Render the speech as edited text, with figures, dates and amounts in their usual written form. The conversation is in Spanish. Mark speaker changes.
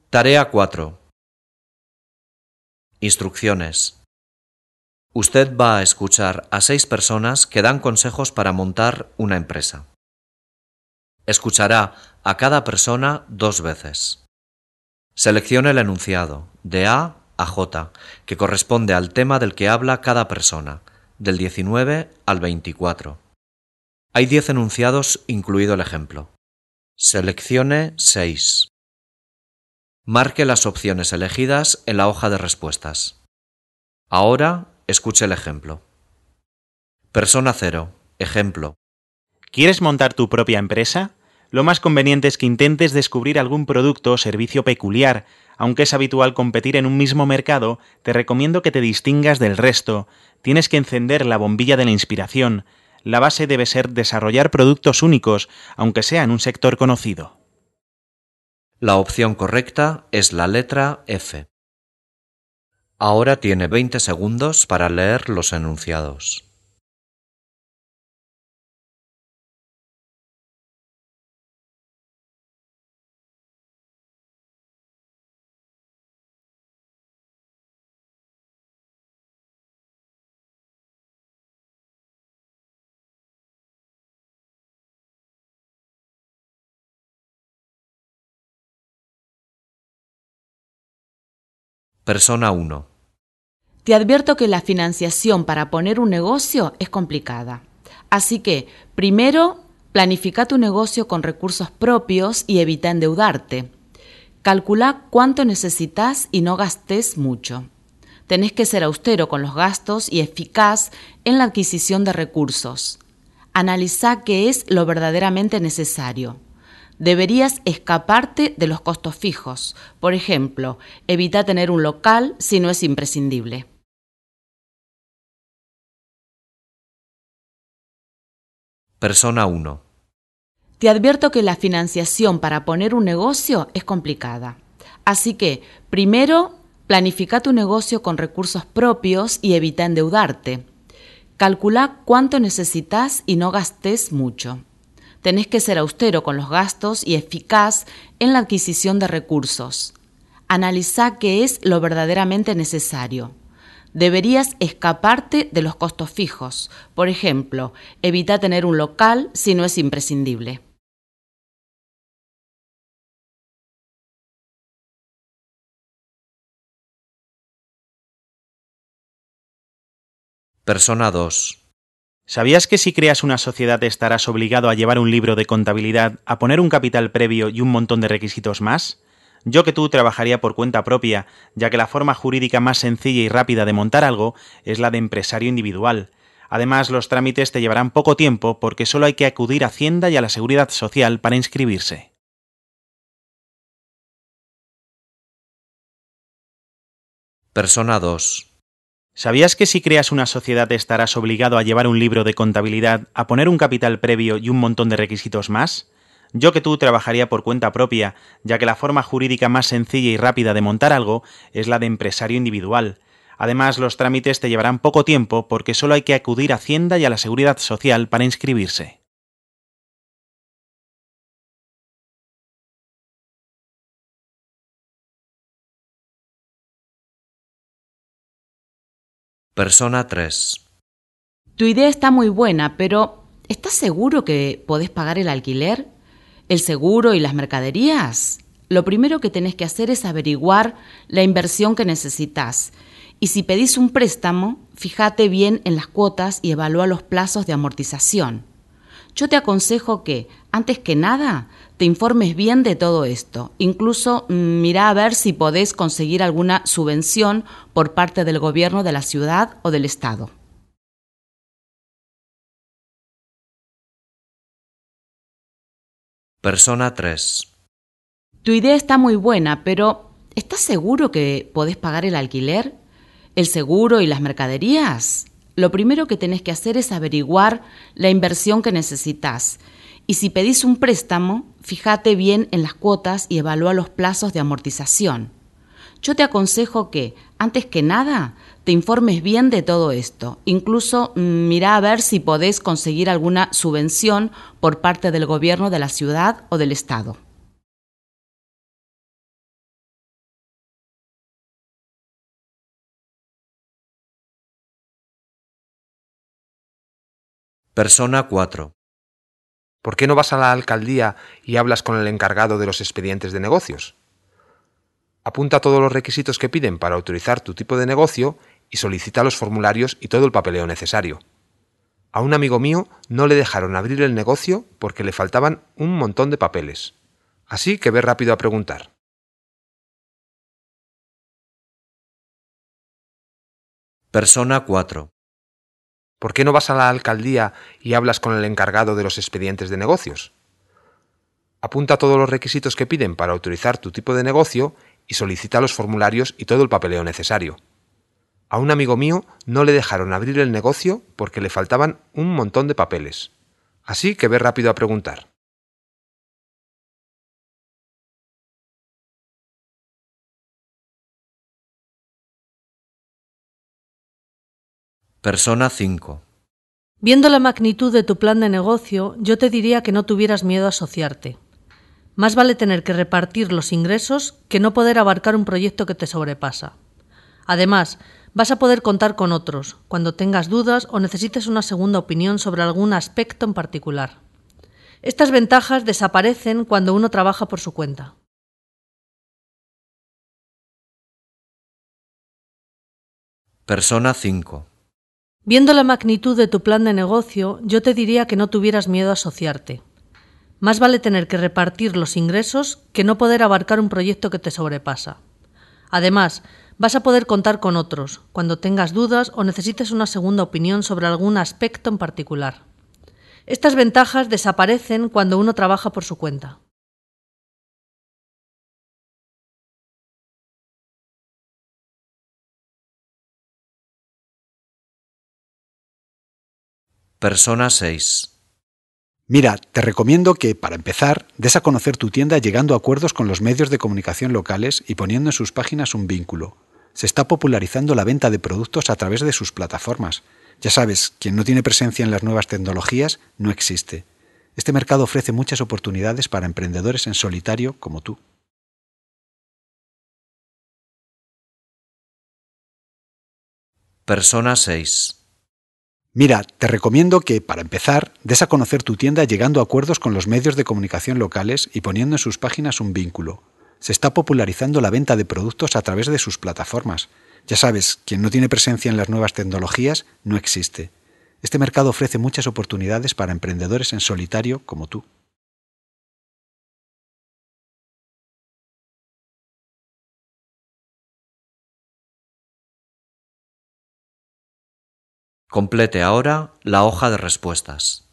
Speaker 1: Tarea 4. Instrucciones. Usted va a escuchar a 6 personas que dan consejos para montar una empresa. Escuchará a cada persona 2 veces. Seleccione el enunciado, de A a J, que corresponde al tema del que habla cada persona, del 19 al 24. Hay 10 enunciados, incluido el ejemplo. Seleccione 6. Marque las opciones elegidas en la hoja de respuestas. Ahora, escuche el ejemplo. Persona 0. Ejemplo.
Speaker 2: ¿Quieres montar tu propia empresa? Lo más conveniente es que intentes descubrir algún producto o servicio peculiar. Aunque es habitual competir en un mismo mercado, te recomiendo que te distingas del resto. Tienes que encender la bombilla de la inspiración. La base debe ser desarrollar productos únicos, aunque sea en un sector conocido.
Speaker 1: La opción correcta es la letra F. Ahora tiene 20 segundos para leer los enunciados. Persona 1.
Speaker 3: Te advierto que la financiación para poner un negocio es complicada. Así que, primero, planifica tu negocio con recursos propios y evita endeudarte. Calcula cuánto necesitas y no gastes mucho. Tenés que ser austero con los gastos y eficaz en la adquisición de recursos. Analiza qué es lo verdaderamente necesario. Deberías escaparte de los costos fijos. Por ejemplo, evita tener un local si no es imprescindible.
Speaker 1: Persona 1.
Speaker 3: Te advierto que la financiación para poner un negocio es complicada. Así que, primero, planifica tu negocio con recursos propios y evita endeudarte. Calcula cuánto necesitas y no gastes mucho. Tenés que ser austero con los gastos y eficaz en la adquisición de recursos. Analiza qué es lo verdaderamente necesario. Deberías escaparte de los costos fijos. Por ejemplo, evita tener un local si no es imprescindible.
Speaker 1: Persona 2.
Speaker 2: ¿Sabías que si creas una sociedad estarás obligado a llevar un libro de contabilidad, a poner un capital previo y un montón de requisitos más? Yo que tú trabajaría por cuenta propia, ya que la forma jurídica más sencilla y rápida de montar algo es la de empresario individual. Además, los trámites te llevarán poco tiempo porque solo hay que acudir a Hacienda y a la Seguridad Social para inscribirse.
Speaker 1: Persona 2.
Speaker 2: ¿Sabías que si creas una sociedad estarás obligado a llevar un libro de contabilidad, a poner un capital previo y un montón de requisitos más? Yo que tú trabajaría por cuenta propia, ya que la forma jurídica más sencilla y rápida de montar algo es la de empresario individual. Además, los trámites te llevarán poco tiempo porque solo hay que acudir a Hacienda y a la Seguridad Social para inscribirse.
Speaker 1: Persona 3.
Speaker 3: Tu idea está muy buena, pero ¿estás seguro que podés pagar el alquiler, el seguro y las mercaderías? Lo primero que tenés que hacer es averiguar la inversión que necesitas. Y si pedís un préstamo, fíjate bien en las cuotas y evalúa los plazos de amortización. Yo te aconsejo que, antes que nada, te informes bien de todo esto. Incluso mirá a ver si podés conseguir alguna subvención por parte del gobierno de la ciudad o del estado.
Speaker 1: Persona 3.
Speaker 3: Tu idea está muy buena, pero ¿estás seguro que podés pagar el alquiler, el seguro y las mercaderías? Lo primero que tenés que hacer es averiguar la inversión que necesitas. Y si pedís un préstamo, fíjate bien en las cuotas y evalúa los plazos de amortización. Yo te aconsejo que, antes que nada, te informes bien de todo esto. Incluso mirá a ver si podés conseguir alguna subvención por parte del gobierno de la ciudad o del estado.
Speaker 1: Persona 4.
Speaker 4: ¿Por qué no vas a la alcaldía y hablas con el encargado de los expedientes de negocios? Apunta todos los requisitos que piden para autorizar tu tipo de negocio y solicita los formularios y todo el papeleo necesario. A un amigo mío no le dejaron abrir el negocio porque le faltaban un montón de papeles. Así que ve rápido a preguntar.
Speaker 1: Persona 4.
Speaker 4: ¿Por qué no vas a la alcaldía y hablas con el encargado de los expedientes de negocios? Apunta todos los requisitos que piden para autorizar tu tipo de negocio y solicita los formularios y todo el papeleo necesario. A un amigo mío no le dejaron abrir el negocio porque le faltaban un montón de papeles. Así que ve rápido a preguntar.
Speaker 1: Persona 5.
Speaker 5: Viendo la magnitud de tu plan de negocio, yo te diría que no tuvieras miedo a asociarte. Más vale tener que repartir los ingresos que no poder abarcar un proyecto que te sobrepasa. Además, vas a poder contar con otros, cuando tengas dudas o necesites una segunda opinión sobre algún aspecto en particular. Estas ventajas desaparecen cuando uno trabaja por su cuenta.
Speaker 1: Persona 5.
Speaker 5: Viendo la magnitud de tu plan de negocio, yo te diría que no tuvieras miedo a asociarte. Más vale tener que repartir los ingresos que no poder abarcar un proyecto que te sobrepasa. Además, vas a poder contar con otros, cuando tengas dudas o necesites una segunda opinión sobre algún aspecto en particular. Estas ventajas desaparecen cuando uno trabaja por su cuenta.
Speaker 1: Persona 6.
Speaker 6: Mira, te recomiendo que, para empezar, des a conocer tu tienda llegando a acuerdos con los medios de comunicación locales y poniendo en sus páginas un vínculo. Se está popularizando la venta de productos a través de sus plataformas. Ya sabes, quien no tiene presencia en las nuevas tecnologías no existe. Este mercado ofrece muchas oportunidades para emprendedores en solitario como tú.
Speaker 1: Persona 6.
Speaker 6: Mira, te recomiendo que, para empezar, des a conocer tu tienda llegando a acuerdos con los medios de comunicación locales y poniendo en sus páginas un vínculo. Se está popularizando la venta de productos a través de sus plataformas. Ya sabes, quien no tiene presencia en las nuevas tecnologías no existe. Este mercado ofrece muchas oportunidades para emprendedores en solitario como tú.
Speaker 1: Complete ahora la hoja de respuestas.